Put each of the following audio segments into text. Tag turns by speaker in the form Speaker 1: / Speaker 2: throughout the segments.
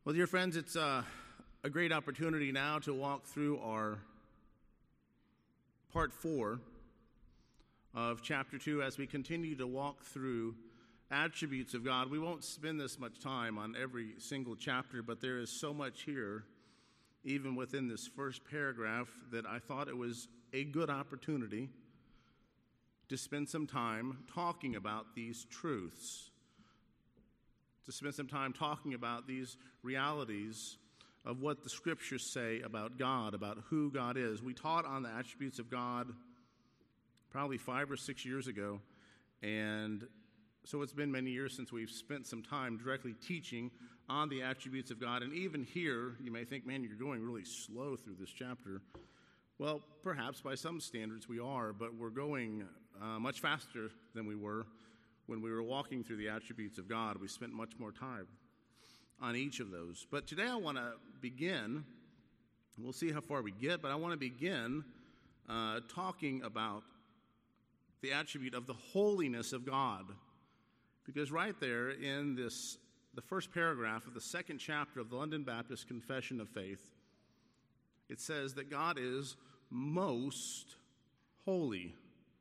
Speaker 1: Well, dear friends, it's a great opportunity now to walk through our part 4 of chapter 2 as we continue to walk through attributes of God. We won't spend this much time on every single chapter, but there is so much here, even within this first paragraph, that I thought it was a good opportunity to spend some time talking about these truths, to spend some time talking about these realities of what the scriptures say about God, about who God is. We taught on the attributes of God probably 5 or 6 years ago, and so it's been many years since we've spent some time directly teaching on the attributes of God. And even here, you may think, man, you're going really slow through this chapter. Well, perhaps by some standards we are, but we're going much faster than we were when we were walking through the attributes of God. We spent much more time on each of those. But today I want to begin, we'll see how far we get, but I want to begin talking about the attribute of the holiness of God. Because right there in the first paragraph of the second chapter of the London Baptist Confession of Faith, it says that God is most holy.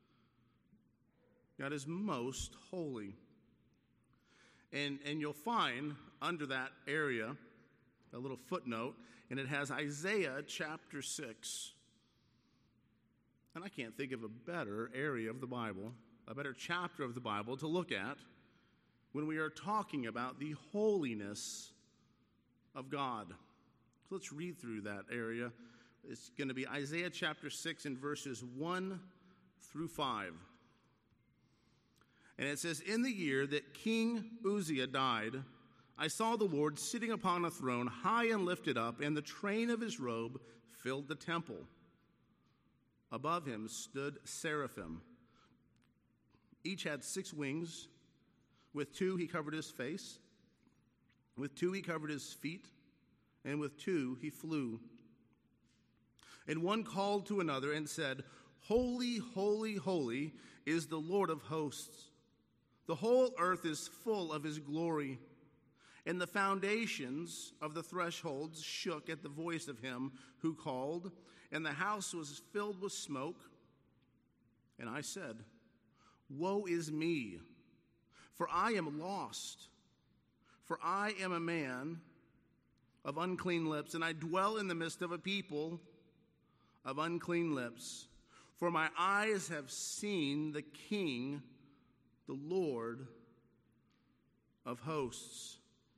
Speaker 1: God is most holy. And you'll find under that area a little footnote, and it has Isaiah chapter 6. And I can't think of a better area of the Bible, a better chapter of the Bible to look at when we are talking about the holiness of God. So let's read through that area. It's going to be Isaiah chapter 6 and verses 1 through 5. And it says, "In the year that King Uzziah died, I saw the Lord sitting upon a throne, high and lifted up, and the train of his robe filled the temple. Above him stood seraphim. Each had 6 wings. With 2 he covered his face. With 2 he covered his feet. And with 2 he flew. And one called to another and said, 'Holy, holy, holy is the Lord of hosts. The whole earth is full of his glory.' And the foundations of the thresholds shook at the voice of him who called, and the house was filled with smoke. And I said, 'Woe is me, for I am lost, for I am a man of unclean lips, and I dwell in the midst of a people of unclean lips. For my eyes have seen the King, the Lord of hosts.'"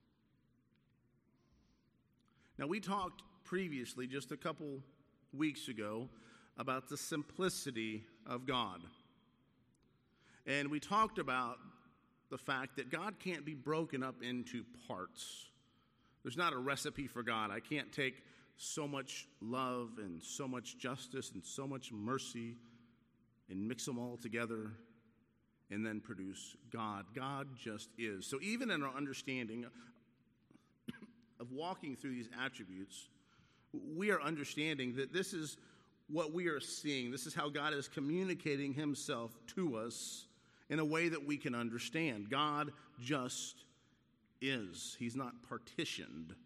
Speaker 1: Now, we talked previously, just a couple weeks ago, about the simplicity of God. And we talked about the fact that God can't be broken up into parts. There's not a recipe for God. I can't take so much love and so much justice and so much mercy and mix them all together and then produce God. God just is. So even in our understanding of walking through these attributes, we are understanding that this is what we are seeing. This is how God is communicating himself to us in a way that we can understand. God just is. He's not partitioned.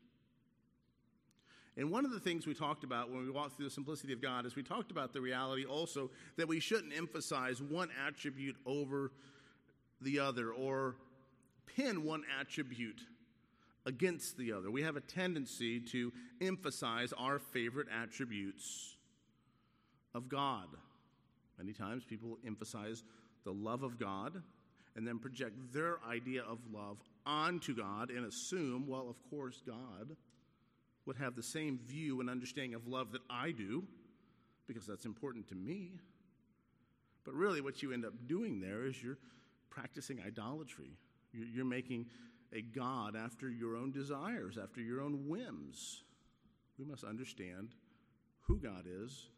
Speaker 1: And one of the things we talked about when we walked through the simplicity of God is we talked about the reality also that we shouldn't emphasize one attribute over the other or pin one attribute against the other. We have a tendency to emphasize our favorite attributes of God. Many times people emphasize the love of God and then project their idea of love onto God and assume, well, of course, God would have the same view and understanding of love that I do because that's important to me. But really what you end up doing there is you're practicing idolatry. You're making a God after your own desires, after your own whims. We must understand who God is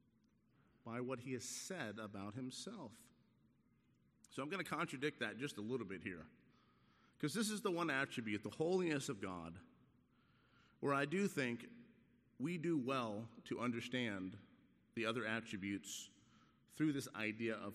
Speaker 1: by what he has said about himself. So I'm going to contradict that just a little bit here, because this is the one attribute, the holiness of God, where I do think we do well to understand the other attributes through this idea of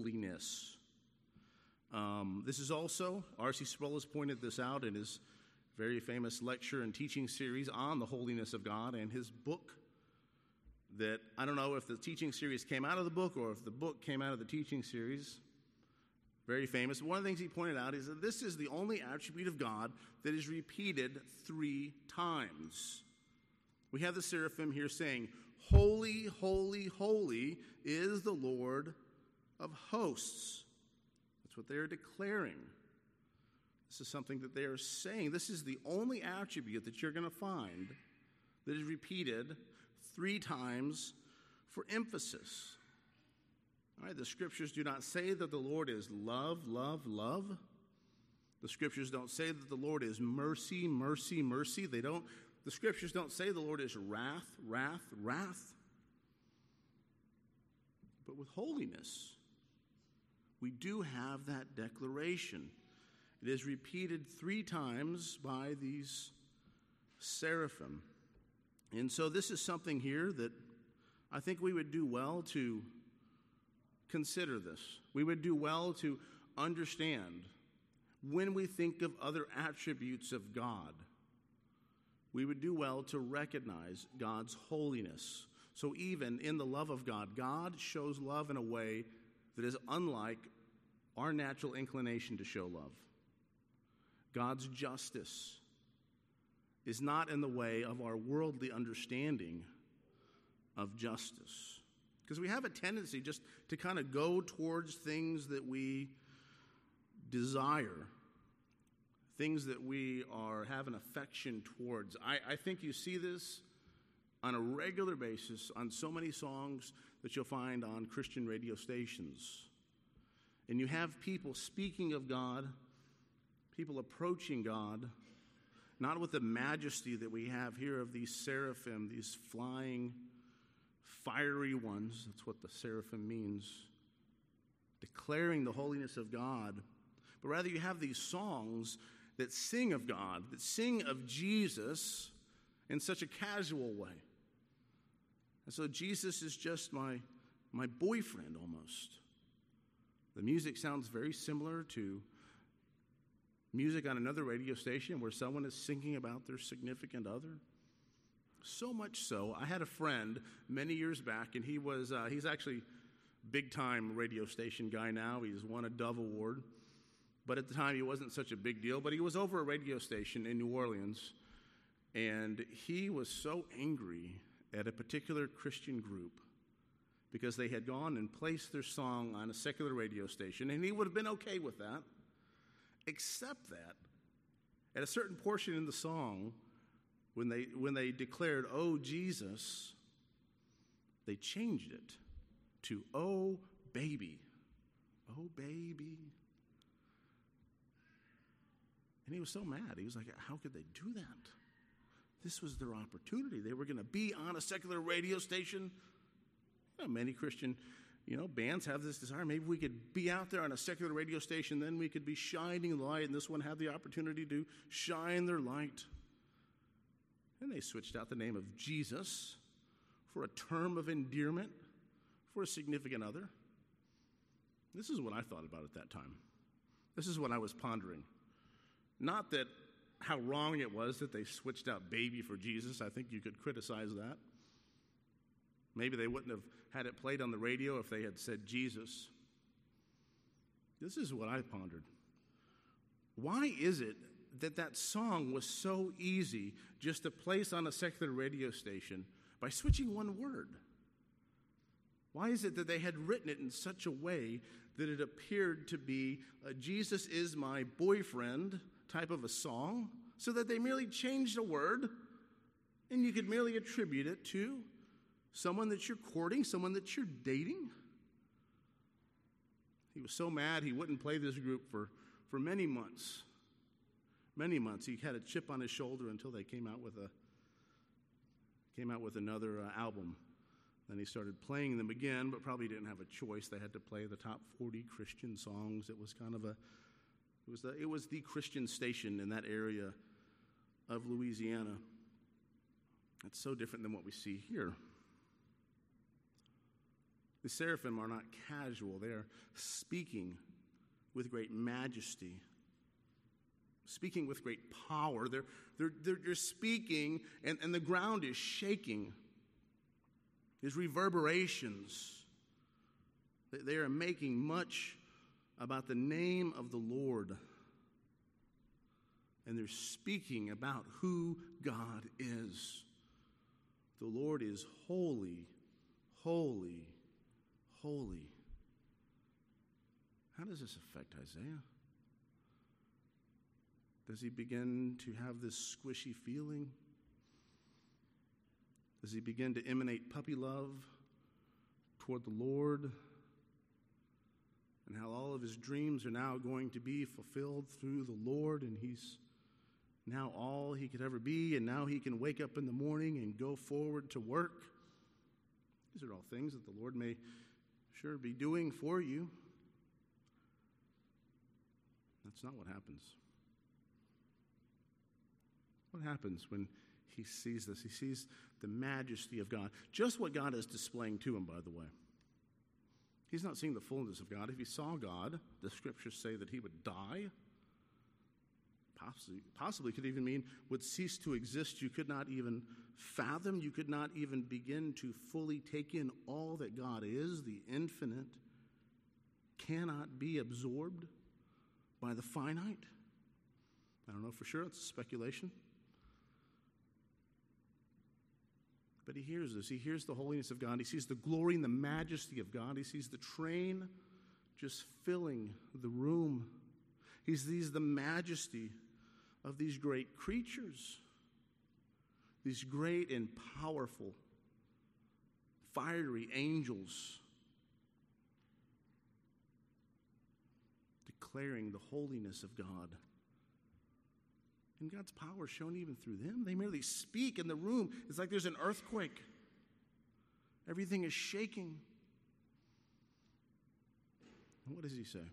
Speaker 1: holiness. This is also, R.C. Sproul has pointed this out in his very famous lecture and teaching series on the holiness of God, and his book that, I don't know if the teaching series came out of the book or if the book came out of the teaching series, very famous. One of the things he pointed out is that this is the only attribute of God that is repeated 3 times. We have the seraphim here saying, "Holy, holy, holy is the Lord of hosts." That's what they are declaring. This is something that they are saying. This is the only attribute that you're going to find that is repeated 3 times for emphasis. All right, the scriptures do not say that the Lord is love, love, love. The scriptures don't say that the Lord is mercy, mercy, mercy. The scriptures don't say the Lord is wrath, wrath, wrath. But with holiness, we do have that declaration. It is repeated 3 times by these seraphim. And so this is something here that I think we would do well to consider this. We would do well to understand when we think of other attributes of God. We would do well to recognize God's holiness. So even in the love of God, God shows love in a way that is unlike our natural inclination to show love. God's justice is not in the way of our worldly understanding of justice. Because we have a tendency just to kind of go towards things that we desire, things that we have an affection towards. I think you see this on a regular basis on so many songs that you'll find on Christian radio stations. And you have people speaking of God, people approaching God, not with the majesty that we have here of these seraphim, these flying, fiery ones. That's what the seraphim means. Declaring the holiness of God. But rather you have these songs that sing of God, that sing of Jesus in such a casual way. And so Jesus is just my boyfriend almost. The music sounds very similar to music on another radio station where someone is singing about their significant other. So much so, I had a friend many years back, and he's actually big-time radio station guy now. He's won a Dove Award. But at the time, he wasn't such a big deal. But he was over a radio station in New Orleans, and he was so angry at a particular Christian group because they had gone and placed their song on a secular radio station, and he would have been okay with that, except that at a certain portion in the song, when they declared, "Oh, Jesus," they changed it to "Oh, baby, oh, baby." And he was so mad. He was like, how could they do that? This was their opportunity. They were going to be on a secular radio station. Many Christian bands have this desire. Maybe we could be out there on a secular radio station, then we could be shining light, and this one had the opportunity to shine their light. And they switched out the name of Jesus for a term of endearment for a significant other. This is what I thought about at that time. This is what I was pondering. Not that how wrong it was that they switched out baby for Jesus. I think you could criticize that. Maybe they wouldn't have had it played on the radio if they had said Jesus. This is what I pondered. Why is it that song was so easy just to place on a secular radio station by switching one word? Why is it that they had written it in such a way that it appeared to be a Jesus is my boyfriend type of a song, so that they merely changed a word and you could merely attribute it to someone that you're courting, someone that you're dating? He was so mad he wouldn't play this group for many months. Many months. He had a chip on his shoulder until they came out with another album. Then he started playing them again, but probably didn't have a choice. They had to play the top 40 Christian songs. It was kind of it was the Christian station in that area of Louisiana. It's so different than what we see here. The seraphim are not casual. They are speaking with great majesty, speaking with great power. They're speaking, and the ground is shaking. There's reverberations. They are making much about the name of the Lord. And they're speaking about who God is. The Lord is holy, holy, holy. How does this affect Isaiah? Does he begin to have this squishy feeling? Does he begin to emanate puppy love toward the Lord? And how all of his dreams are now going to be fulfilled through the Lord, and he's now all he could ever be, and now he can wake up in the morning and go forward to work. These are all things that the Lord may sure be doing for you. That's not what happens. What happens when he sees this? He sees the majesty of God. Just what God is displaying to him, by the way. He's not seeing the fullness of God. If he saw God, the scriptures say that he would die. Possibly could even mean would cease to exist. You could not even fathom. You could not even begin to fully take in all that God is. The infinite cannot be absorbed by the finite. I don't know for sure. It's speculation. But he hears this. He hears the holiness of God. He sees the glory and the majesty of God. He sees the train just filling the room. He sees the majesty of these great creatures, these great and powerful, fiery angels, declaring the holiness of God. And God's power is shown even through them. They merely speak in the room. It's like there's an earthquake. Everything is shaking. And what does he say?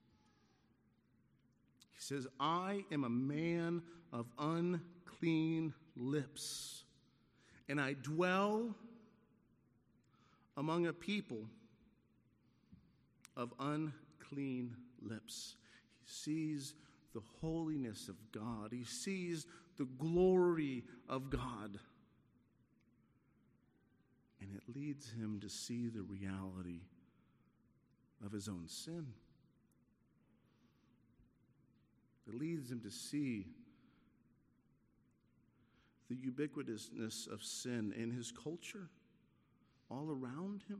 Speaker 1: He says, I am a man of unclean lips, and I dwell among a people of unclean lips. He sees the holiness of God. He sees the glory of God. And it leads him to see the reality of his own sin. It leads him to see the ubiquitousness of sin in his culture, all around him.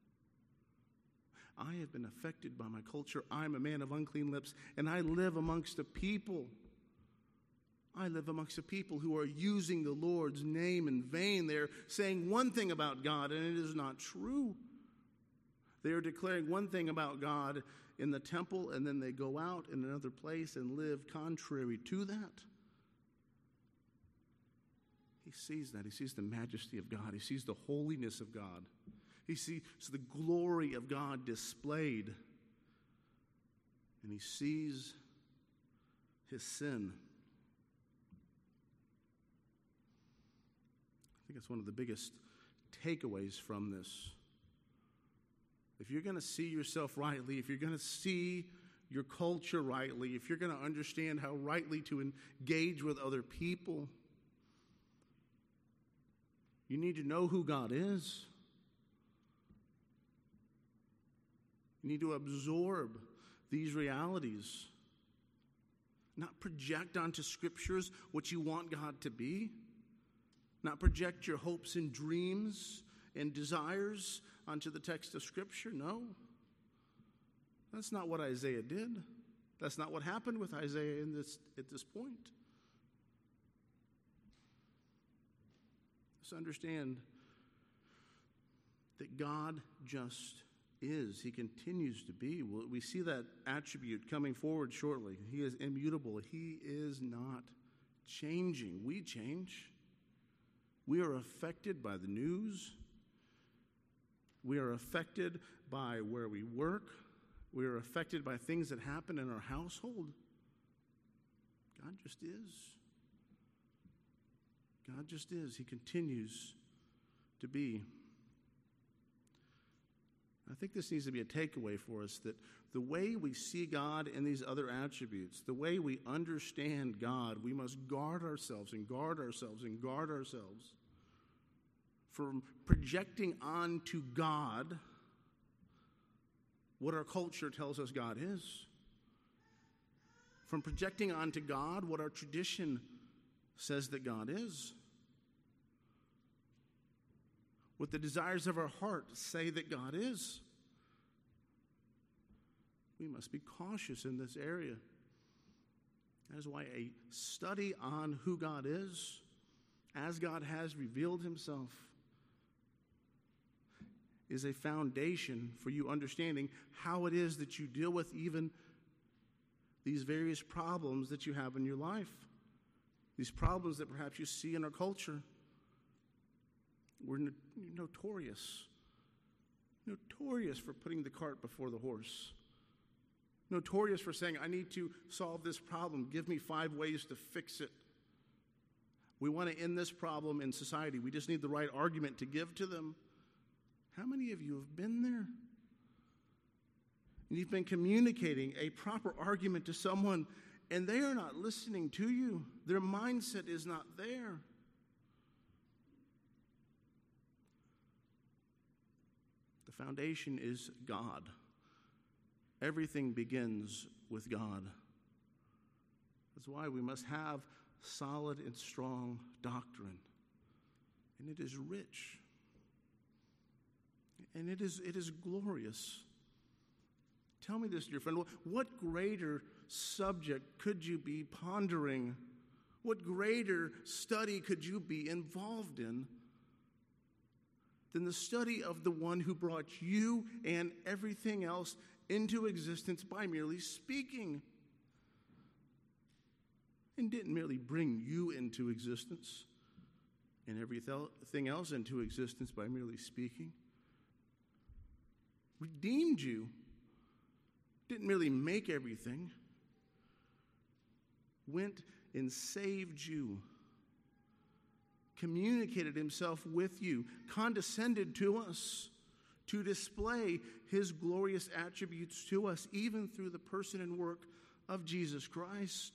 Speaker 1: I have been affected by my culture. I'm a man of unclean lips, and I live amongst a people. I live amongst a people who are using the Lord's name in vain. They're saying one thing about God, and it is not true. They are declaring one thing about God in the temple, and then they go out in another place and live contrary to that. He sees that. He sees the majesty of God. He sees the holiness of God. He sees the glory of God displayed. And he sees his sin. I think it's one of the biggest takeaways from this. If you're going to see yourself rightly, if you're going to see your culture rightly, if you're going to understand how rightly to engage with other people, you need to know who God is. You need to absorb these realities, not project onto scriptures what you want God to be, not project your hopes and dreams and desires onto the text of Scripture. No. That's not what Isaiah did. That's not what happened with Isaiah at this point. Let's understand that God just is. He continues to be. We see that attribute coming forward shortly. He is immutable. He is not changing. We change. We are affected by the news. We are affected by where we work. We are affected by things that happen in our household. God just is. God just is. He continues to be. I think this needs to be a takeaway for us, that the way we see God and these other attributes, the way we understand God, we must guard ourselves and guard ourselves and guard ourselves from projecting onto God what our culture tells us God is, from projecting onto God what our tradition says that God is, what the desires of our heart say that God is. We must be cautious in this area. That is why a study on who God is, as God has revealed himself, is a foundation for you understanding how it is that you deal with even these various problems that you have in your life, these problems that perhaps you see in our culture. We're notorious for putting the cart before the horse, notorious for saying, I need to solve this problem. Give me 5 ways to fix it. We want to end this problem in society. We just need the right argument to give to them. How many of you have been there? And you've been communicating a proper argument to someone, and they are not listening to you. Their mindset is not there. The foundation is God. Everything begins with God. That's why we must have solid and strong doctrine. And it is rich. And it is glorious. Tell me this, dear friend. What greater subject could you be pondering? What greater study could you be involved in than the study of the one who brought you and everything else into existence by merely speaking? And didn't merely bring you into existence and everything else into existence by merely speaking. Redeemed you. Didn't merely make everything. Went and saved you. Communicated himself with you. Condescended to us to display his glorious attributes to us, even through the person and work of Jesus Christ.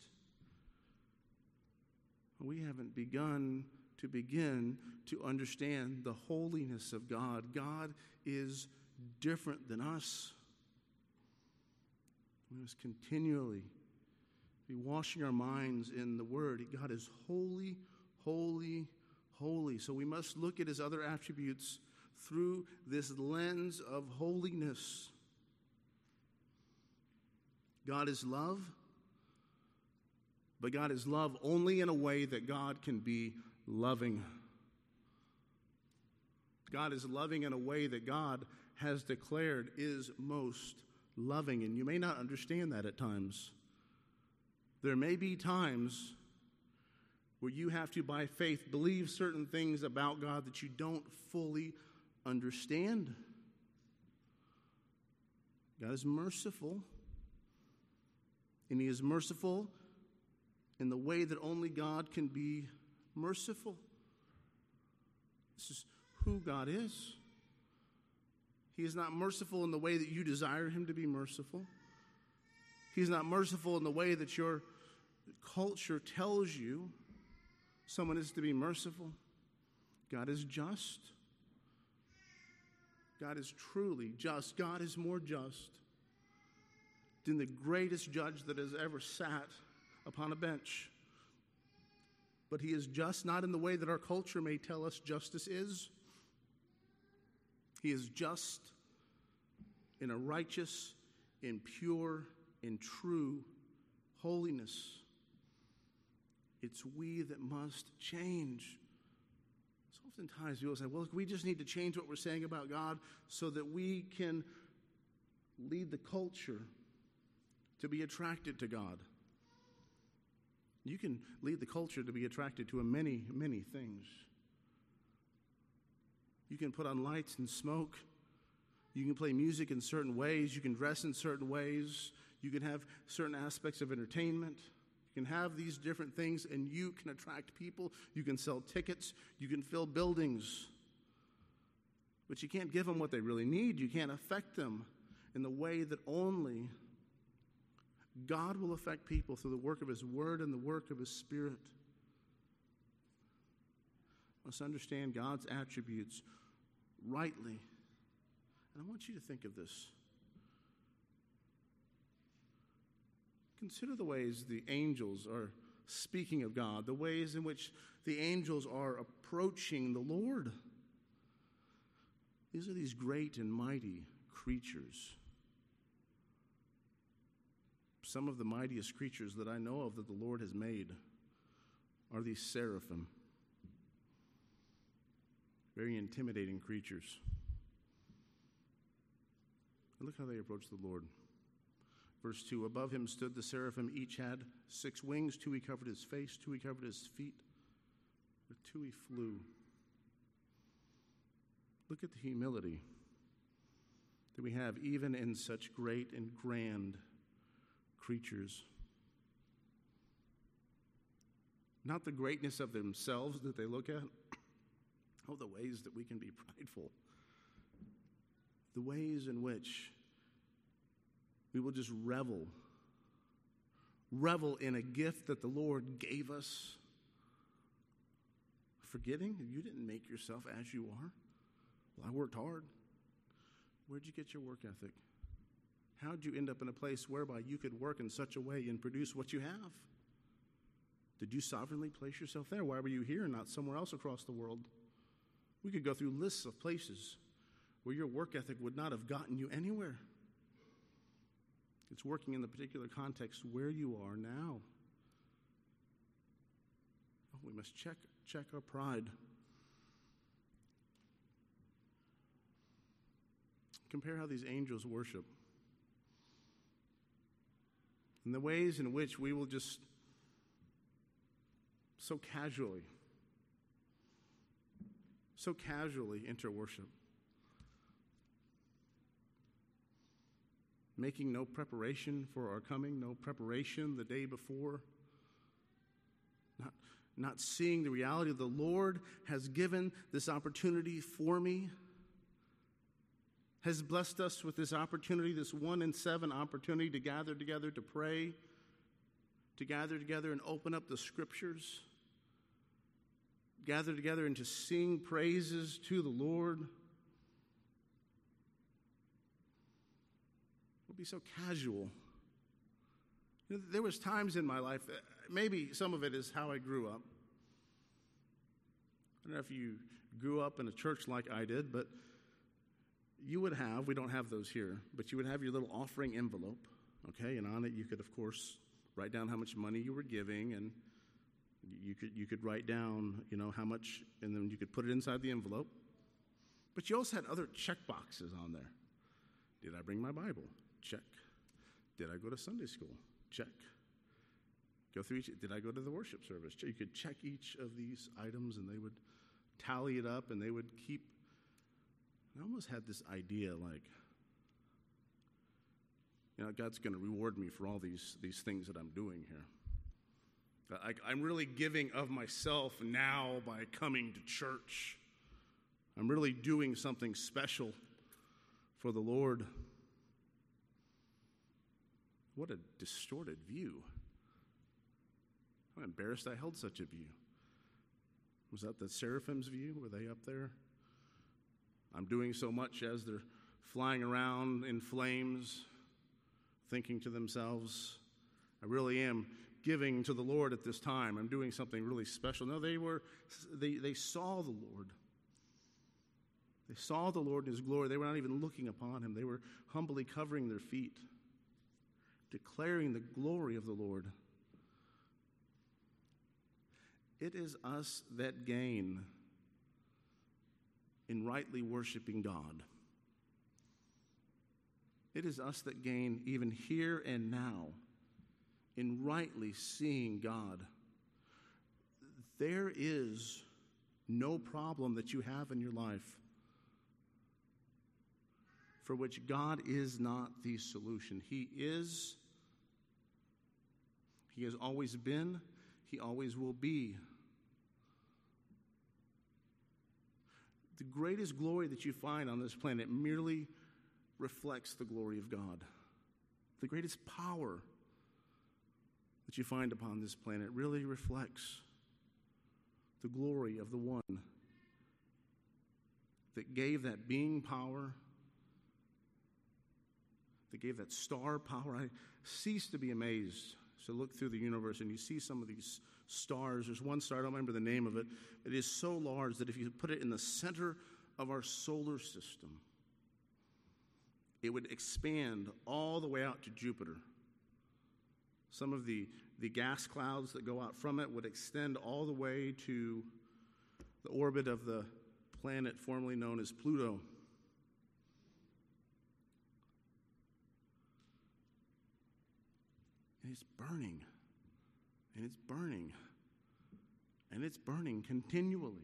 Speaker 1: We haven't begin to understand the holiness of God. God is different than us. We must continually be washing our minds in the Word. God is holy, holy, holy. So we must look at his other attributes through this lens of holiness. God is love, but God is love only in a way that God can be loving. God is loving in a way that God has declared is most loving. And you may not understand that at times. There may be times where you have to, by faith, believe certain things about God that you don't fully understand. God is merciful, and he is merciful in the way that only God can be merciful. This is who God is. He is not merciful in the way that you desire him to be merciful. He's not merciful in the way that your culture tells you someone is to be merciful. God is just. God is truly just. God is more just than the greatest judge that has ever sat upon a bench. But he is just not in the way that our culture may tell us justice is. He is just in a righteous, in pure, in true holiness. It's we that must change. So oftentimes people say, well, we just need to change what we're saying about God so that we can lead the culture to be attracted to God. You can lead the culture to be attracted to many, many things. You can put on lights and smoke. You can play music in certain ways. You can dress in certain ways. You can have certain aspects of entertainment. You can have these different things, and you can attract people. You can sell tickets. You can fill buildings. But you can't give them what they really need. You can't affect them in the way that only God will affect people through the work of His Word and the work of His Spirit. Must understand God's attributes rightly. And I want you to think of this. Consider the ways the angels are speaking of God, the ways in which the angels are approaching the Lord. These are these great and mighty creatures. Some of the mightiest creatures that I know of that the Lord has made are these seraphim. Very intimidating creatures. And look how they approach the Lord. Verse 2, above him stood the seraphim. Each had 6 wings. 2 he covered his face, 2 he covered his feet. With 2 he flew. Look at the humility that we have even in such great and grand creatures. Not the greatness of themselves that they look at. Oh, the ways that we can be prideful. The ways in which we will just revel in a gift that the Lord gave us, forgetting you didn't make yourself as you are. Well, I worked hard. Where'd you get your work ethic? How'd you end up in a place whereby you could work in such a way and produce what you have? Did you sovereignly place yourself there? Why were you here and not somewhere else across the world? We could go through lists of places where your work ethic would not have gotten you anywhere. It's working in the particular context where you are now. Oh, we must check our pride. Compare how these angels worship. And the ways in which we will just so casually enter worship. Making no preparation for our coming, no preparation the day before. Not seeing the reality of the Lord has given this opportunity for me. Has blessed us with this opportunity, this 1 in 7 opportunity to gather together to pray, to gather together and open up the Scriptures, gather together and to sing praises to the Lord. We'll be so casual. There was times in my life, maybe some of it is how I grew up. I don't know if you grew up in a church like I did, but you would have, we don't have those here, but you would have your little offering envelope, okay? And on it you could, of course, write down how much money you were giving, and you could write down, how much, and then you could put it inside the envelope. But you also had other check boxes on there. Did I bring my Bible? Check. Did I go to Sunday school? Check. Go through each. Did I go to the worship service? You could check each of these items, and they would tally it up, and they would keep. I almost had this idea like, God's going to reward me for all these things that I'm doing here. I'm really giving of myself now by coming to church. I'm really doing something special for the Lord. What a distorted view. I'm embarrassed I held such a view. Was that the seraphim's view? Were they up there? I'm doing so much as they're flying around in flames, thinking to themselves, I really am giving to the Lord at this time. I'm doing something really special. No, they saw the Lord. They saw the Lord in His glory. They were not even looking upon Him. They were humbly covering their feet, declaring the glory of the Lord. It is us that gain in rightly worshiping God. It is us that gain even here and now in rightly seeing God. There is no problem that you have in your life for which God is not the solution. He has always been, He always will be. The greatest glory that you find on this planet merely reflects the glory of God. The greatest power that you find upon this planet really reflects the glory of the one that gave that being power, that gave that star power. I cease to be amazed. So look through the universe and you see some of these stars. There's one star, I don't remember the name of it. It is so large that if you put it in the center of our solar system, it would expand all the way out to Jupiter. Some of the gas clouds that go out from it would extend all the way to the orbit of the planet formerly known as Pluto. And it's burning, and it's burning, and it's burning continually.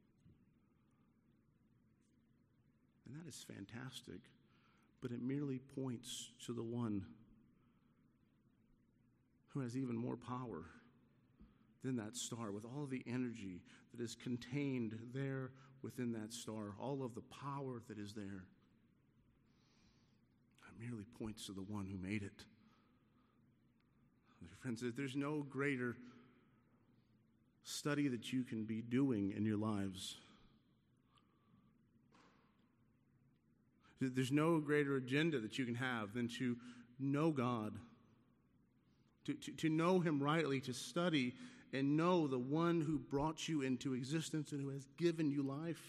Speaker 1: And that is fantastic, but it merely points to the one who has even more power than that star, with all of the energy that is contained there within that star, all of the power that is there. It merely points to the one who made it. Friends, there's no greater study that you can be doing in your lives. There's no greater agenda that you can have than to know God, to know Him rightly, to study and know the one who brought you into existence and who has given you life.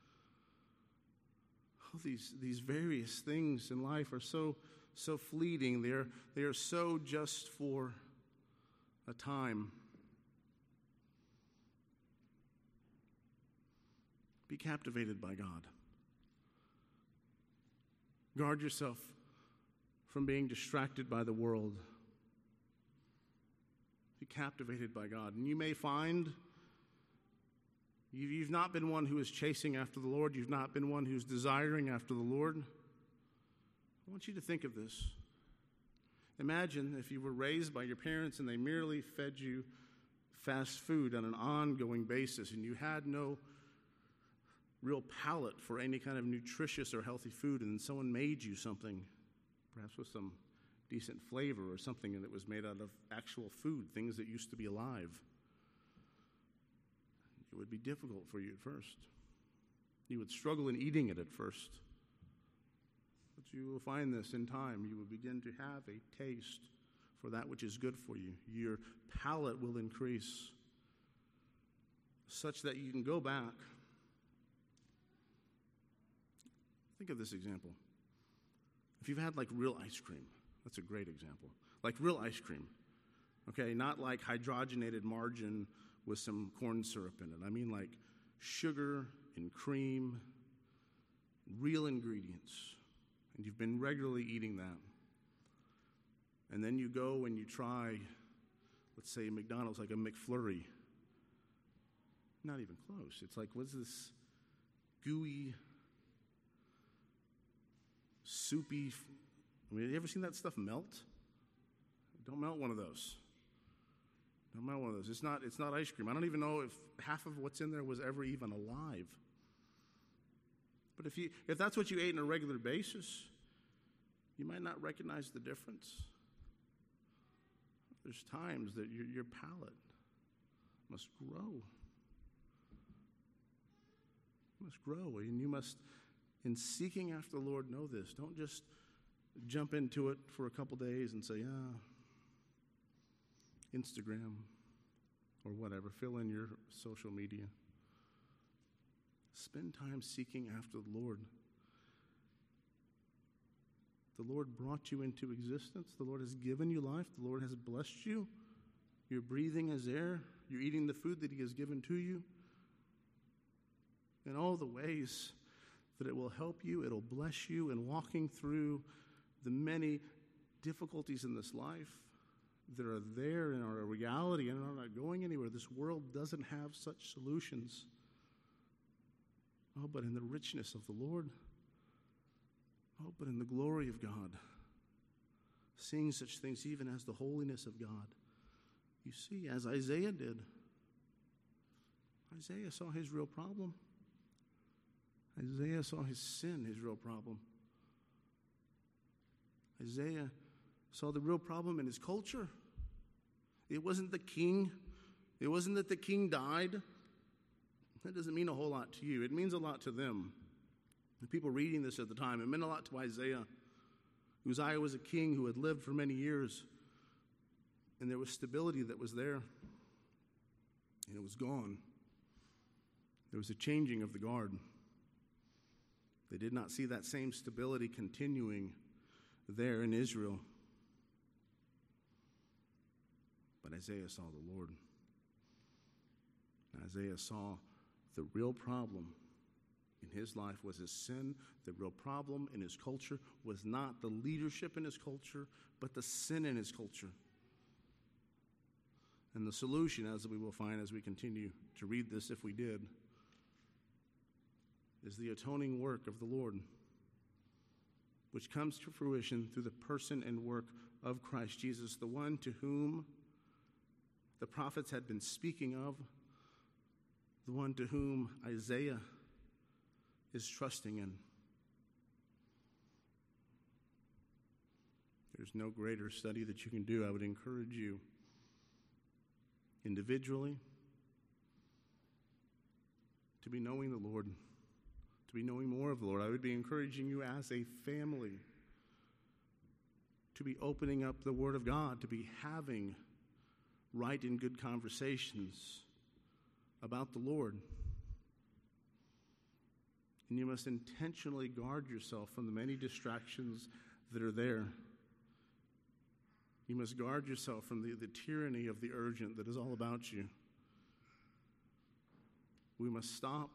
Speaker 1: Oh, these various things in life are so fleeting. They are so just for a time. Be captivated by God. Guard yourself from being distracted by the world. Be captivated by God. And you may find you've not been one who is chasing after the Lord. You've not been one who's desiring after the Lord. I want you to think of this. Imagine if you were raised by your parents and they merely fed you fast food on an ongoing basis and you had no real palate for any kind of nutritious or healthy food, and then someone made you something, perhaps with some decent flavor or something that was made out of actual food, things that used to be alive. It would be difficult for you at first. You would struggle in eating it at first. But you will find this in time. You will begin to have a taste for that which is good for you. Your palate will increase such that you can go back. Think of this example. If you've had like real ice cream, that's a great example. Like real ice cream, okay? Not like hydrogenated margarine with some corn syrup in it. I mean like sugar and cream, real ingredients. And you've been regularly eating that. And then you go and you try, let's say McDonald's, like a McFlurry. Not even close. It's like, what's this gooey, soupy, have you ever seen that stuff melt? Don't melt one of those. Don't melt one of those. It's not ice cream. I don't even know if half of what's in there was ever even alive. But if that's what you ate on a regular basis, you might not recognize the difference. There's times that your palate must grow. It must grow, and you must, in seeking after the Lord, know this. Don't just jump into it for a couple days and say, Instagram or whatever. Fill in your social media. Spend time seeking after the Lord. The Lord brought you into existence. The Lord has given you life. The Lord has blessed you. You're breathing His air. You're eating the food that He has given to you. In all the ways that it will help you, it'll bless you in walking through the many difficulties in this life that are there in our reality and are not going anywhere. This world doesn't have such solutions. Oh, but in the richness of the Lord. Oh, but in the glory of God. Seeing such things even as the holiness of God. You see, as Isaiah did. Isaiah saw his real problem. Isaiah saw his sin, his real problem. Isaiah saw the real problem in his culture. It wasn't the king. It wasn't that the king died. That doesn't mean a whole lot to you. It means a lot to them. The people reading this at the time, it meant a lot to Isaiah. Uzziah was a king who had lived for many years, and there was stability that was there, and it was gone. There was a changing of the guard. They did not see that same stability continuing there in Israel. But Isaiah saw the Lord. And Isaiah saw the real problem in his life was his sin. The real problem in his culture was not the leadership in his culture, but the sin in his culture. And the solution, as we will find as we continue to read this, if we did, is the atoning work of the Lord, which comes to fruition through the person and work of Christ Jesus, the one to whom the prophets had been speaking of, the one to whom Isaiah is trusting in. There's no greater study that you can do. I would encourage you individually to be knowing the Lord, to be knowing more of the Lord. I would be encouraging you as a family to be opening up the Word of God, to be having right and good conversations about the Lord. And you must intentionally guard yourself from the many distractions that are there. You must guard yourself from the tyranny of the urgent that is all about you. We must stop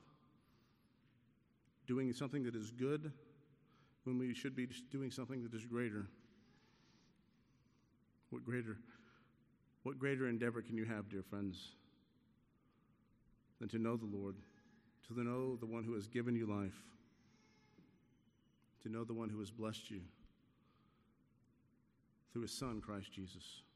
Speaker 1: doing something that is good when we should be doing something that is greater. What greater endeavor can you have, dear friends, than to know the Lord, to know the one who has given you life, to know the one who has blessed you through his Son, Christ Jesus.